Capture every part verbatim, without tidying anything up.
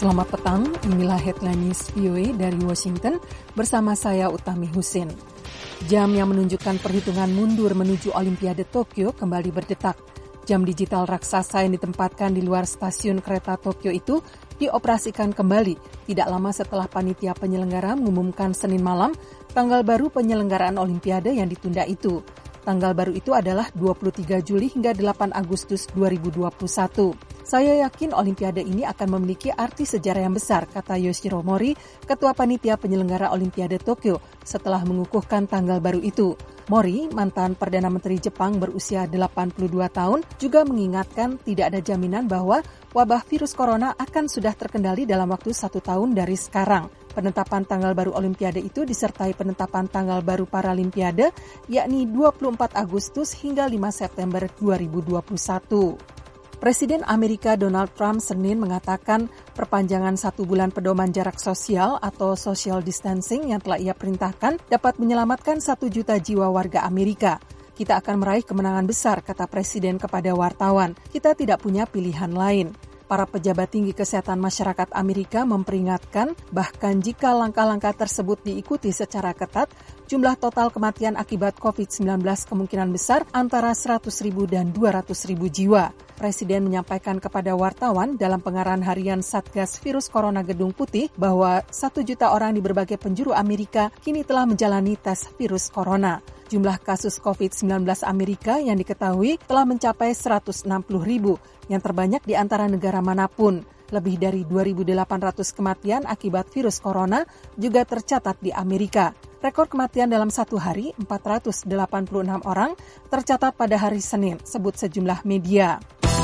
Selamat petang, inilah headline news V O A dari Washington bersama saya Utami Husin. Jam yang menunjukkan perhitungan mundur menuju Olimpiade Tokyo kembali berdetak. Jam digital raksasa yang ditempatkan di luar stasiun kereta Tokyo itu dioperasikan kembali tidak lama setelah panitia penyelenggara mengumumkan Senin malam tanggal baru penyelenggaraan Olimpiade yang ditunda itu. Tanggal baru itu adalah dua puluh tiga Juli hingga delapan Agustus dua ribu dua puluh satu. Saya yakin Olimpiade ini akan memiliki arti sejarah yang besar, kata Yoshiro Mori, Ketua Panitia Penyelenggara Olimpiade Tokyo, setelah mengukuhkan tanggal baru itu. Mori, mantan Perdana Menteri Jepang berusia delapan puluh dua tahun, juga mengingatkan tidak ada jaminan bahwa wabah virus corona akan sudah terkendali dalam waktu satu tahun dari sekarang. Penetapan tanggal baru Olimpiade itu disertai penetapan tanggal baru Paralimpiade, yakni dua puluh empat Agustus hingga lima September dua ribu dua puluh satu. Presiden Amerika Donald Trump Senin mengatakan perpanjangan satu bulan pedoman jarak sosial atau social distancing yang telah ia perintahkan dapat menyelamatkan satu juta jiwa warga Amerika. Kita akan meraih kemenangan besar, kata Presiden kepada wartawan. Kita tidak punya pilihan lain. Para pejabat tinggi kesehatan masyarakat Amerika memperingatkan bahkan jika langkah-langkah tersebut diikuti secara ketat, jumlah total kematian akibat covid sembilan belas kemungkinan besar antara seratus ribu dan dua ratus ribu jiwa. Presiden menyampaikan kepada wartawan dalam pengarahan harian Satgas Virus Corona Gedung Putih bahwa satu juta orang di berbagai penjuru Amerika kini telah menjalani tes virus corona. Jumlah kasus covid sembilan belas Amerika yang diketahui telah mencapai seratus enam puluh ribu, yang terbanyak di antara negara manapun. Lebih dari dua ribu delapan ratus kematian akibat virus corona juga tercatat di Amerika. Rekor kematian dalam satu hari, empat ratus delapan puluh enam orang, tercatat pada hari Senin, sebut sejumlah media.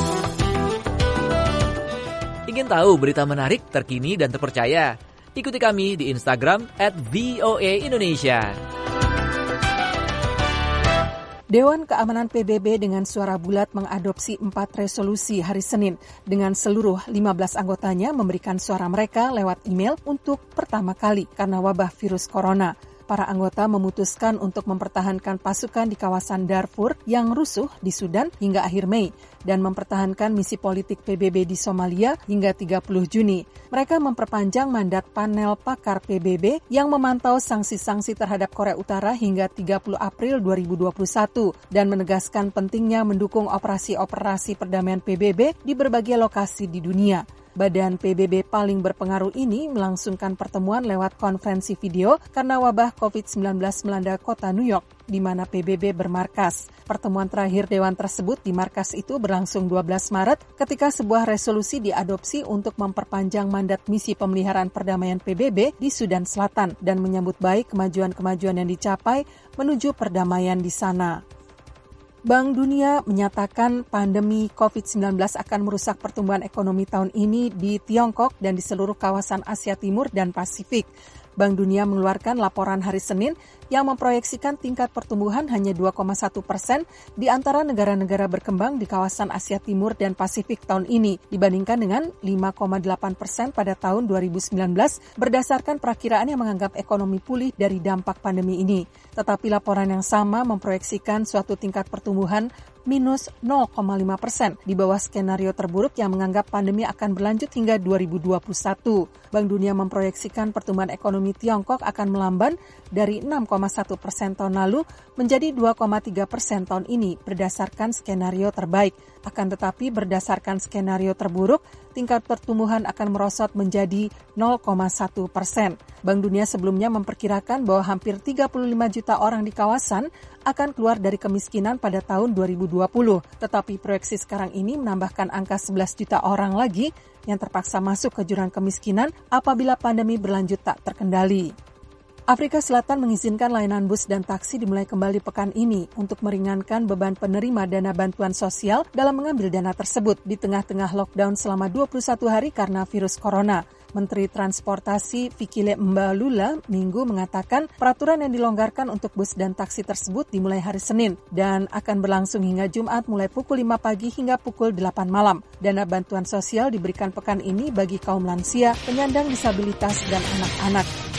Ingin tahu berita menarik, terkini, dan terpercaya? Ikuti kami di Instagram at V O A Indonesia. Dewan Keamanan P B B dengan suara bulat mengadopsi empat resolusi hari Senin dengan seluruh lima belas anggotanya memberikan suara mereka lewat email untuk pertama kali karena wabah virus corona. Para anggota memutuskan untuk mempertahankan pasukan di kawasan Darfur yang rusuh di Sudan hingga akhir Mei dan mempertahankan misi politik P B B di Somalia hingga tiga puluh Juni. Mereka memperpanjang mandat panel pakar P B B yang memantau sanksi-sanksi terhadap Korea Utara hingga tiga puluh April dua ribu dua puluh satu dan menegaskan pentingnya mendukung operasi-operasi perdamaian P B B di berbagai lokasi di dunia. Badan P B B paling berpengaruh ini melangsungkan pertemuan lewat konferensi video karena wabah covid sembilan belas melanda kota New York, di mana P B B bermarkas. Pertemuan terakhir Dewan tersebut di markas itu berlangsung dua belas Maret ketika sebuah resolusi diadopsi untuk memperpanjang mandat misi pemeliharaan perdamaian P B B di Sudan Selatan dan menyambut baik kemajuan-kemajuan yang dicapai menuju perdamaian di sana. Bank Dunia menyatakan pandemi covid sembilan belas akan merusak pertumbuhan ekonomi tahun ini di Tiongkok dan di seluruh kawasan Asia Timur dan Pasifik. Bank Dunia mengeluarkan laporan hari Senin yang memproyeksikan tingkat pertumbuhan hanya dua koma satu persen di antara negara-negara berkembang di kawasan Asia Timur dan Pasifik tahun ini dibandingkan dengan lima koma delapan persen pada tahun dua ribu sembilan belas berdasarkan perakiraan yang menganggap ekonomi pulih dari dampak pandemi ini. Tetapi laporan yang sama memproyeksikan suatu tingkat pertumbuhan minus nol koma lima persen di bawah skenario terburuk yang menganggap pandemi akan berlanjut hingga dua ribu dua puluh satu. Bank Dunia memproyeksikan pertumbuhan ekonomi Tiongkok akan melamban dari enam koma satu persen tahun lalu menjadi dua koma tiga persen tahun ini berdasarkan skenario terbaik. Akan tetapi berdasarkan skenario terburuk, tingkat pertumbuhan akan merosot menjadi nol koma satu persen. Bank Dunia sebelumnya memperkirakan bahwa hampir tiga puluh lima juta orang di kawasan akan keluar dari kemiskinan pada tahun dua ribu dua puluh. Tetapi proyeksi sekarang ini menambahkan angka sebelas juta orang lagi yang terpaksa masuk ke jurang kemiskinan apabila pandemi berlanjut tak terkendali. Afrika Selatan mengizinkan layanan bus dan taksi dimulai kembali pekan ini untuk meringankan beban penerima dana bantuan sosial dalam mengambil dana tersebut di tengah-tengah lockdown selama dua puluh satu hari karena virus corona. Menteri Transportasi Fikile Mbalula Minggu mengatakan peraturan yang dilonggarkan untuk bus dan taksi tersebut dimulai hari Senin dan akan berlangsung hingga Jumat mulai pukul lima pagi hingga pukul delapan malam. Dana bantuan sosial diberikan pekan ini bagi kaum lansia, penyandang disabilitas, dan anak-anak.